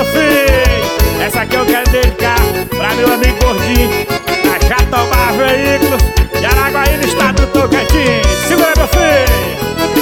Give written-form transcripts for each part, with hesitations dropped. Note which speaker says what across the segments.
Speaker 1: meu filho. Essa aqui eu quero dedicar pra meu amigo gordinho da Jatobá Veículos de Araguaí, no estado do Tocantins. Segura, meu filho.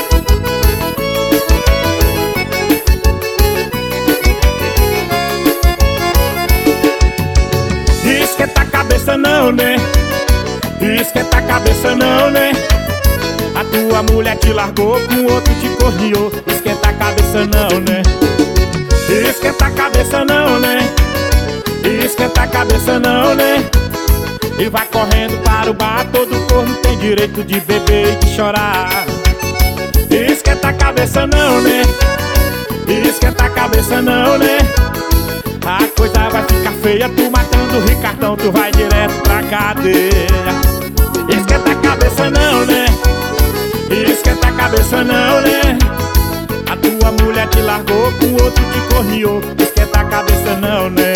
Speaker 1: Esquenta a cabeça não, né? Esquenta a cabeça não, né? A tua mulher te largou, com outro te corneou. Esquenta a cabeça não, né? Esquenta a cabeça não, né? Esquenta a cabeça não, né? E vai correndo para o bar, todo corno tem direito de beber e de chorar. Esquenta a cabeça não, né? Esquenta a cabeça não, né? A coisa vai ficar feia, tu matando o Ricardão, tu vai direto pra cadeia. Esquenta a cabeça não, né? Esquenta a cabeça não, né? A tua mulher te largou, com outro te corneou. Esquenta a cabeça não, né?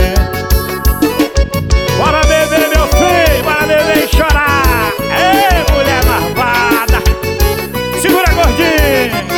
Speaker 1: Bora beber, meu filho, bora beber e chorar. Ei, mulher marvada, segura, gordinho.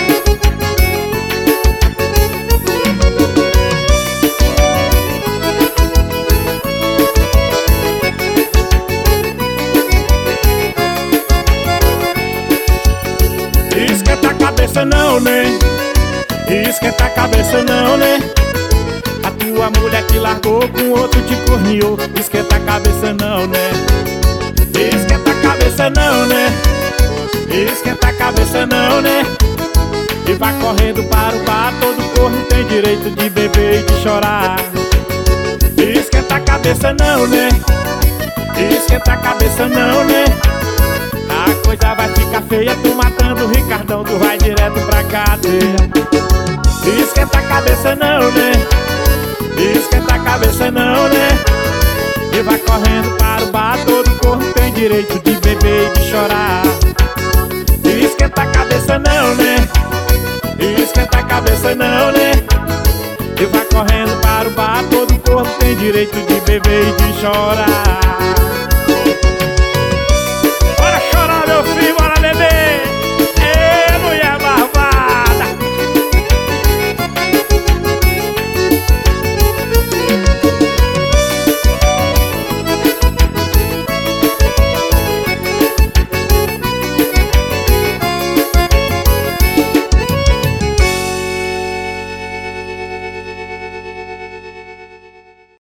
Speaker 1: Esquenta a cabeça não, né? Esquenta a cabeça não, né? A tua mulher te largou, com outro te corneou. Esquenta a cabeça não, né? Esquenta a cabeça não, né? Esquenta a cabeça não, né? E vai correndo para o bar, todo corno tem direito de beber e de chorar. Esquenta a cabeça não, né? Esquenta a cabeça não, né? A coisa vai ficar feia, tu matando o Ricardão, tu vai direto pra cadeia. Esquenta a cabeça não, né? Esquenta a cabeça não, né? E vai correndo para o bar, todo corno tem direito de beber e de chorar. Esquenta a cabeça não, né? Esquenta a cabeça não, né? E vai correndo para o bar, todo corno tem direito de beber e de chorar.